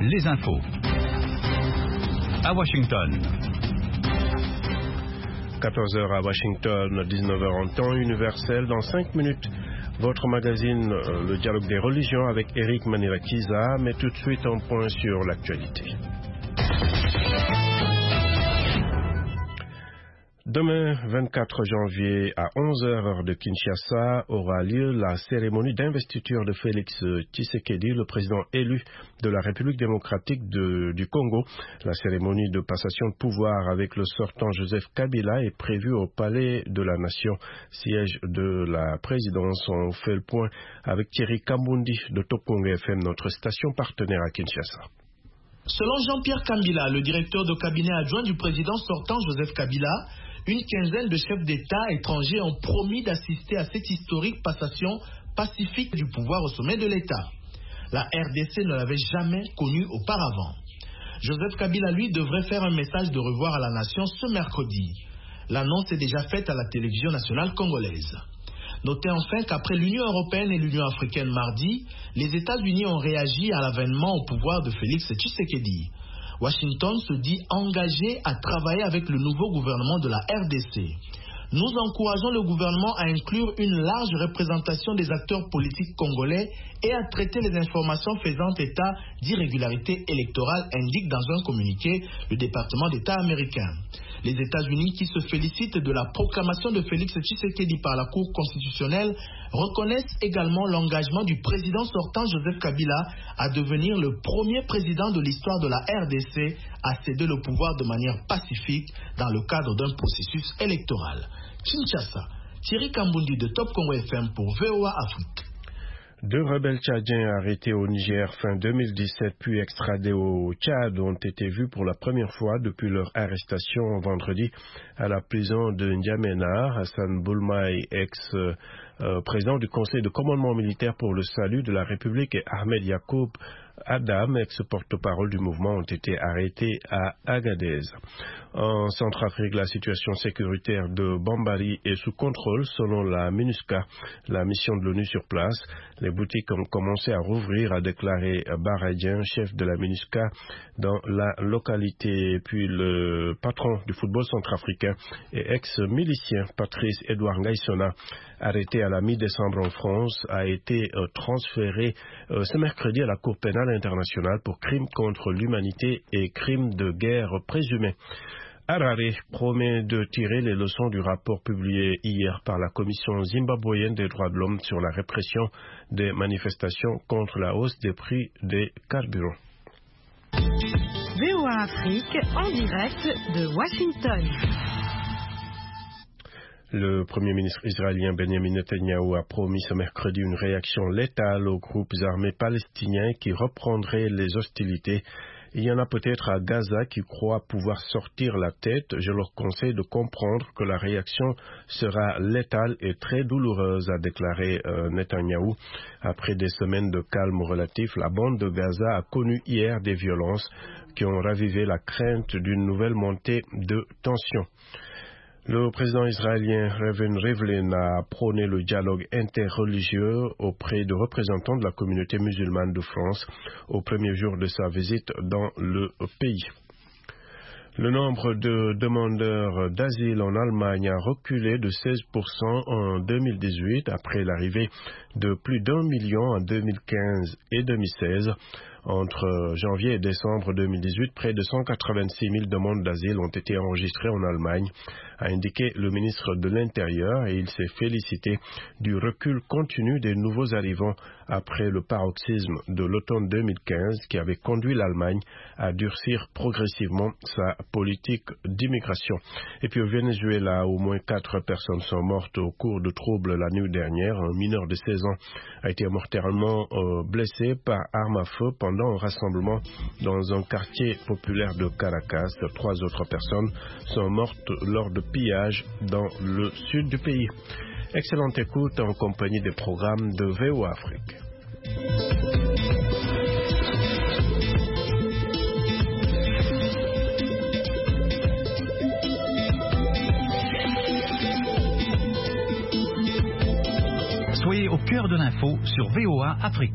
les infos. À Washington. 14h à Washington, 19h en temps universel. Dans 5 minutes, votre magazine Le Dialogue des religions avec Eric Manirakiza. Mais tout de suite, un point sur l'actualité. Demain, 24 janvier, à 11h, heure de Kinshasa, aura lieu la cérémonie d'investiture de Félix Tshisekedi, le président élu de la République démocratique du Congo. La cérémonie de passation de pouvoir avec le sortant Joseph Kabila est prévue au Palais de la Nation, siège de la présidence. On fait le point avec Thierry Kambundi de Top Congo FM, notre station partenaire à Kinshasa. Selon Jean-Pierre Kambila, le directeur de cabinet adjoint du président sortant Joseph Kabila, une quinzaine de chefs d'État étrangers ont promis d'assister à cette historique passation pacifique du pouvoir au sommet de l'État. La RDC ne l'avait jamais connu auparavant. Joseph Kabila, lui, devrait faire un message de revoir à la nation ce mercredi. L'annonce est déjà faite à la télévision nationale congolaise. Notez enfin qu'après l'Union européenne et l'Union africaine mardi, les États-Unis ont réagi à l'avènement au pouvoir de Félix Tshisekedi. Washington se dit engagé à travailler avec le nouveau gouvernement de la RDC. Nous encourageons le gouvernement à inclure une large représentation des acteurs politiques congolais et à traiter les informations faisant état d'irrégularités électorales, indique dans un communiqué le département d'État américain. Les États-Unis, qui se félicitent de la proclamation de Félix Tshisekedi par la Cour constitutionnelle, reconnaissent également l'engagement du président sortant Joseph Kabila à devenir le premier président de l'histoire de la RDC à céder le pouvoir de manière pacifique dans le cadre d'un processus électoral. Kinshasa, Thierry Kambundi de Top Congo FM pour VOA Afrique. 2 rebelles tchadiens arrêtés au Niger fin 2017 puis extradés au Tchad ont été vus pour la première fois depuis leur arrestation vendredi à la prison de N'Djamena. Hassan Boulmaï, ex-président du Conseil de commandement militaire pour le salut de la République, et Ahmed Yacoub Adam, ex-porte-parole du mouvement, ont été arrêtés à Agadez. En Centrafrique, la situation sécuritaire de Bambari est sous contrôle selon la MINUSCA, la mission de l'ONU sur place. Les boutiques ont commencé à rouvrir, a déclaré Baradien, chef de la MINUSCA dans la localité. Puis le patron du football centrafricain et ex-milicien Patrice Edouard Ngaïsona, arrêté à la mi-décembre en France, a été transféré ce mercredi à la Cour pénale internationale pour crimes contre l'humanité et crimes de guerre présumés. Harare promet de tirer les leçons du rapport publié hier par la Commission zimbabwéenne des droits de l'homme sur la répression des manifestations contre la hausse des prix des carburants. VOA Afrique en direct de Washington. Le Premier ministre israélien Benjamin Netanyahu a promis ce mercredi une réaction létale aux groupes armés palestiniens qui reprendraient les hostilités. Il y en a peut-être à Gaza qui croient pouvoir sortir la tête. Je leur conseille de comprendre que la réaction sera létale et très douloureuse, a déclaré Netanyahou. Après des semaines de calme relatif, la bande de Gaza a connu hier des violences qui ont ravivé la crainte d'une nouvelle montée de tension. Le président israélien Reuven Rivlin a prôné le dialogue interreligieux auprès de représentants de la communauté musulmane de France au premier jour de sa visite dans le pays. Le nombre de demandeurs d'asile en Allemagne a reculé de 16% en 2018 après l'arrivée de plus d'1 million en 2015 et 2016. Entre janvier et décembre 2018, près de 186 000 demandes d'asile ont été enregistrées en Allemagne, a indiqué le ministre de l'Intérieur, et il s'est félicité du recul continu des nouveaux arrivants après le paroxysme de l'automne 2015 qui avait conduit l'Allemagne à durcir progressivement sa politique d'immigration. Et puis au Venezuela, au moins 4 personnes sont mortes au cours de troubles la nuit dernière. Un mineur de 16 ans a été mortellement blessé par arme à feu pendant un rassemblement dans un quartier populaire de Caracas. 3 autres personnes sont mortes lors de pillages dans le sud du pays. Excellente écoute en compagnie des programmes de VOA Afrique. Soyez au cœur de l'info sur VOA Afrique.